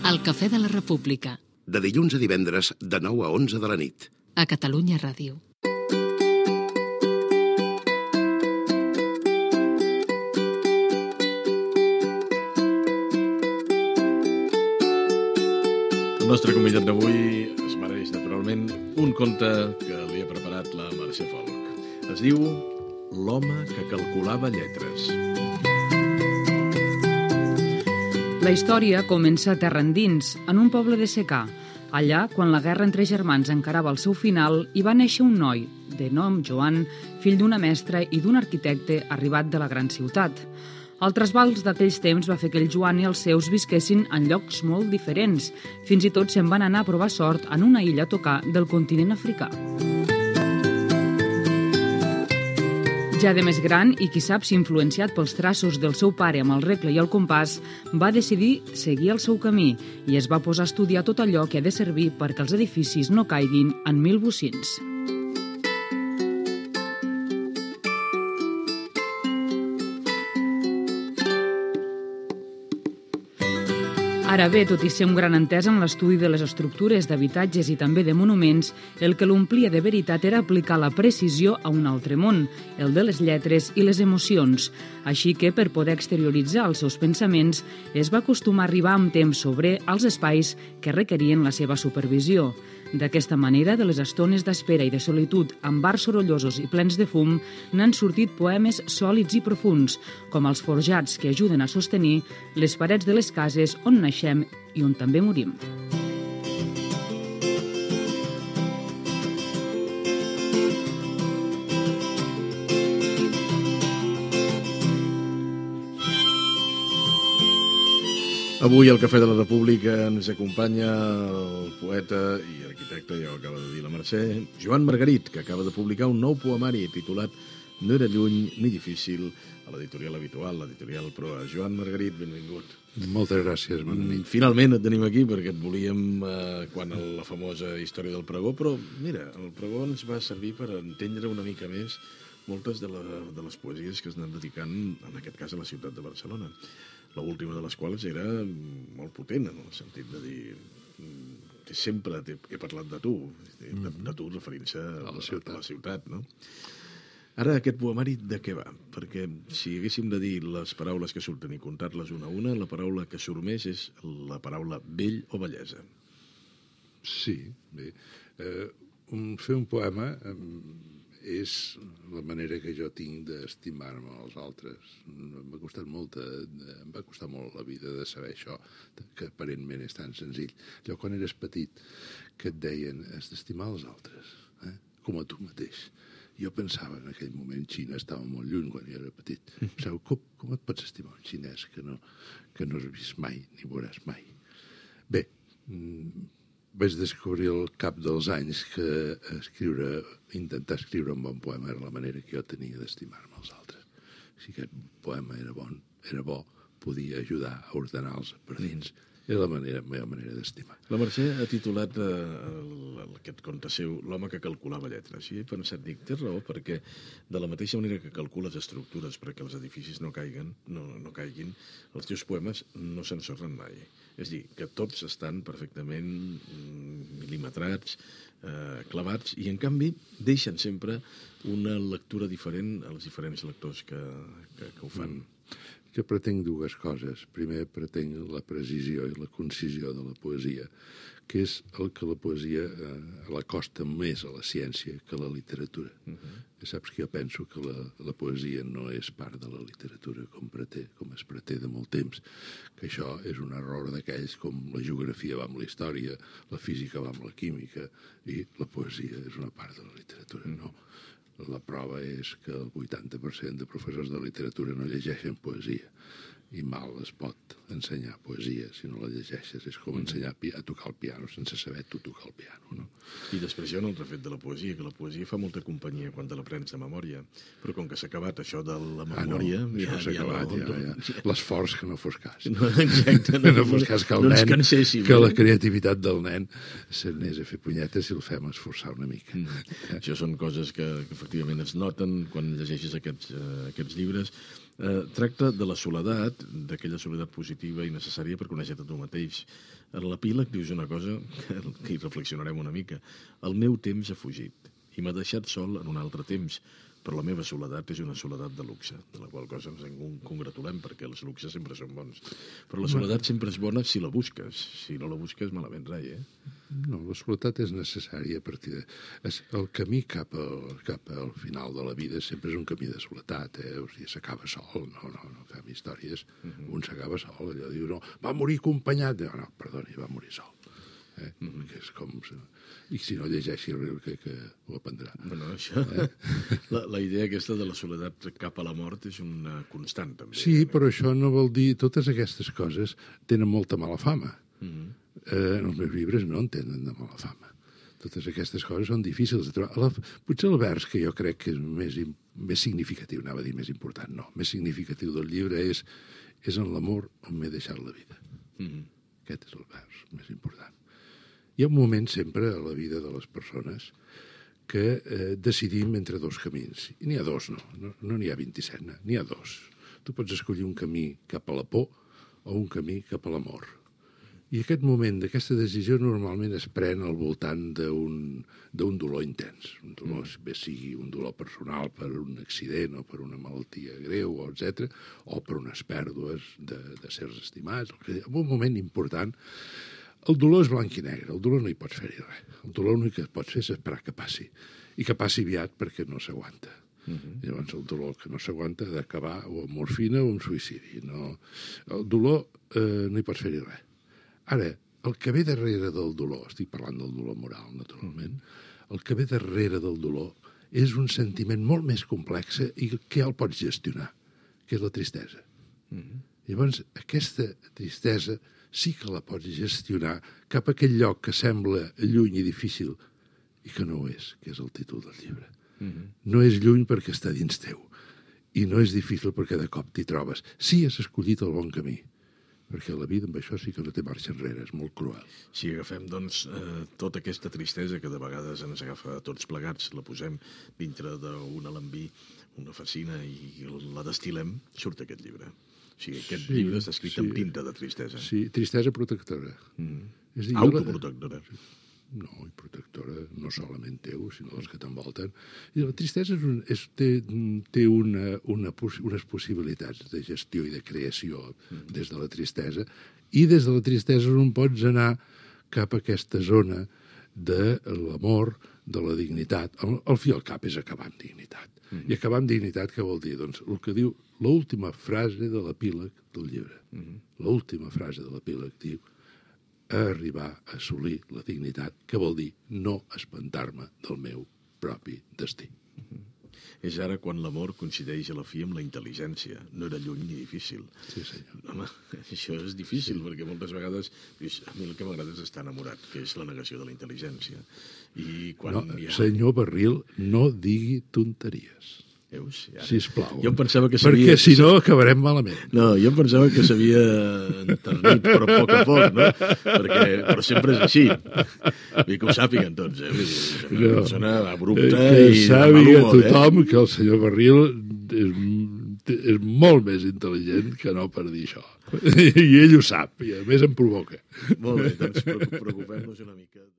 El Cafè de la República. De dilluns a divendres, de 9 a 11 de la nit. A Catalunya Ràdio. El nostre convidat d'avui es mereix, naturalment, un conte que li ha preparat la Mercè Folch. Es diu L'home que calculava lletres. La història comença a terra endins, en un poble de secà. Allà, quan la guerra entre germans encarava el seu final, hi va néixer un noi, de nom Joan, fill d'una mestra i d'un arquitecte arribat de la gran ciutat. El trasbals d'aquells temps va fer que el Joan i els seus visquessin en llocs molt diferents. Fins i tot se'n van anar a provar sort en una illa a tocar del continent africà. Ja de més gran, i qui sap si influenciat pels traços del seu pare amb el regle i el compàs, va decidir seguir el seu camí i es va posar a estudiar tot allò que ha de servir perquè els edificis no caiguin en mil bocins. Ara bé, tot i ser un gran entès en l'estudi de les estructures d'habitatges i també de monuments, el que l'omplia de veritat era aplicar la precisió a un altre món, el de les lletres i les emocions. Així que, per poder exterioritzar els seus pensaments, es va acostumar a arribar amb temps sobre els espais que requerien la seva supervisió. D'aquesta manera, de les estones d'espera i de solitud amb bars sorollosos i plens de fum, n'han sortit poemes sòlids i profunds, com els forjats que ajuden a sostenir les parets de les cases on naixem i on també morim. Avui al Cafè de la República ens acompanya el poeta i arquitecte, ja ho acaba de dir la Mercè, Joan Margarit, que acaba de publicar un nou poemari titulat No era lluny ni difícil, a l'editorial habitual, l'editorial Proa. Joan Margarit, benvingut. Moltes gràcies, bona nit. Finalment et tenim aquí perquè et volíem quan la famosa història del pregó, però mira, el pregó ens va servir per entendre una mica més moltes de les poesies que es anen dedicant, en aquest cas, a la ciutat de Barcelona. L'última de les quals era molt potent, en el sentit de dir que sempre he parlat de tu, de tu referint-se a la ciutat, no? Ara, aquest poemari de què va? Perquè si haguéssim de dir les paraules que surten i comptar-les una a una, la paraula que surt més és la paraula vell o bellesa. Sí, bé. Fer un poema és la manera que jo tinc d'estimar-me als altres. M'ha costat molt, em va costar molt la vida de saber això, que aparentment és tan senzill. Allò quan eres petit, que et deien, has d'estimar els altres, com a tu mateix. Jo pensava en aquell moment, Xina estava molt lluny quan jo era petit. Pensava, com et pots estimar un xinès que no has vist mai, ni veuràs mai? Bé, vaig descobrir al cap dels anys que intentar escriure un bon poema era la manera que jo tenia d'estimar-me als altres. Si aquest poema era bo, podia ajudar a ordenar-los per dins. Era la meva manera d'estimar. La Mercè ha titulat aquest conte seu L'home que calculava lletres. I he pensat, té raó, perquè de la mateixa manera que calcules estructures perquè els edificis no caiguin, els teus poemes no s'ensorren mai. És a dir, que tots estan perfectament mil·limetrats, clavats, i en canvi deixen sempre una lectura diferent als diferents lectors que ho fan. Jo pretenc dues coses. Primer, pretenc la precisió i la concisió de la poesia, que és el que la poesia l'acosta més a la ciència que a la literatura. Saps que jo penso que la poesia no és part de la literatura com es preté de molt temps, que això és un error d'aquells com la geografia va amb la història, la física va amb la química, i la poesia és una part de la literatura, no. La prova és que el 80% de professors de literatura no llegeixen poesia, i mal es pot ensenyar poesia si no la llegeixes. És com ensenyar a tocar el piano sense saber tu tocar el piano, no? I després hi ha un altre fet de la poesia, que la poesia fa molta companyia quan te l'aprens de memòria, però com que s'ha acabat això de la memòria... Això s'ha acabat, ja. L'esforç que no fos cas. Exacte. No fos cas que el nen, que la creativitat del nen s'anés a fer punyetes i el fem esforçar una mica. Això són coses que efectivament es noten quan llegeixes aquests llibres. Tracta de la soledat, d'aquella soledat positiva i necessària per conèixer-te tu mateix. En l'epíleg dius una cosa que hi reflexionarem una mica. El meu temps ha fugit i m'ha deixat sol en un altre temps, però la meva soledat és una soledat de luxe, de la qual cosa ens en congratulem, perquè els luxes sempre són bons. Però la soledat sempre és bona si la busques. Si no la busques, malament rai, No, la soledat és necessària a partir de... El camí cap al final de la vida sempre és un camí de soledat, O sigui, s'acaba sol, no fem històries. Un s'acaba sol, allò diu, no, va morir acompanyat. No, perdoni, va morir sol. Que és com... I si no llegeixi Rilke, que ho aprendrà. Bueno, això... La idea aquesta de la soledat cap a la mort és una constant, també. Sí, però això no vol dir... Totes aquestes coses tenen molta mala fama. En els meus llibres no en tenen de mala fama. Totes aquestes coses són difícils de trobar. Potser el vers que jo crec que és més significatiu, anava a dir més important, no. Més significatiu del llibre és en l'amor on m'he deixat la vida. Aquest és el vers més important. Hi ha un moment sempre a la vida de les persones que decidim entre dos camins. I n'hi ha dos, no n'hi ha 27, n'hi ha dos. Tu pots escollir un camí cap a la por o un camí cap a l'amor. I aquest moment d'aquesta decisió normalment es pren al voltant d'un dolor intens. Un dolor, bé sigui un dolor personal per un accident o per una malaltia greu, etc., o per unes pèrdues de certs estimats. En un moment important, el dolor és blanc i negre, el dolor no hi pots fer-hi res. El dolor l'únic que pots fer és esperar que passi. I que passi aviat perquè no s'aguanta. Llavors el dolor que no s'aguanta ha d'acabar o amb morfina o amb suïcidi. El dolor no hi pots fer-hi res. Ara, el que ve darrere del dolor, estic parlant del dolor moral, naturalment, el que ve darrere del dolor és un sentiment molt més complex i que el pots gestionar, que és la tristesa. Llavors, aquesta tristesa sí que la pots gestionar cap a aquell lloc que sembla lluny i difícil i que no ho és, que és el títol del llibre. No és lluny perquè està dins teu i no és difícil perquè de cop t'hi trobes. Sí, has escollit el bon camí, perquè la vida amb això sí que no té marxa enrere, és molt cruel. Si agafem, doncs, tota aquesta tristesa que de vegades ens agafa a tots plegats, la posem dintre d'un alambí, una fascina, i la destil·lem, surt aquest llibre. O sigui, aquest llibre està escrit amb tinta de tristesa. Sí, tristesa protectora. Autoprotectora. No, i protectora no solament teu, sinó dels que t'envolten. I la tristesa té unes possibilitats de gestió i de creació des de la tristesa, i des de la tristesa on pots anar cap a aquesta zona de l'amor, de la dignitat. Al fi i al cap és acabar amb dignitat. I acabar amb dignitat què vol dir? Doncs el que diu l'última frase de l'epíleg del llibre. L'última frase de l'epíleg diu arribar a assolir la dignitat, que vol dir no espantar-me del meu propi destí. És ara quan l'amor coincideix a la fi amb la intel·ligència. No era lluny ni difícil. Sí, senyor. Home, això és difícil, perquè moltes vegades dius, a mi el que m'agrada és estar enamorat, que és la negació de la intel·ligència. I quan senyor Barril, no digui tonteries. Veus? Sisplau. Jo em pensava que s'havia... Perquè si no acabarem malament. No, jo em pensava que s'havia enternit, però a poc, no? Però sempre és així. Vull que ho sàpiguen tots, És una persona abrupta i de mal humor, tothom que el senyor Barril és molt més intel·ligent que no per dir això. I ell ho sap, i a més em provoca. Molt bé, doncs preocupem-nos una mica.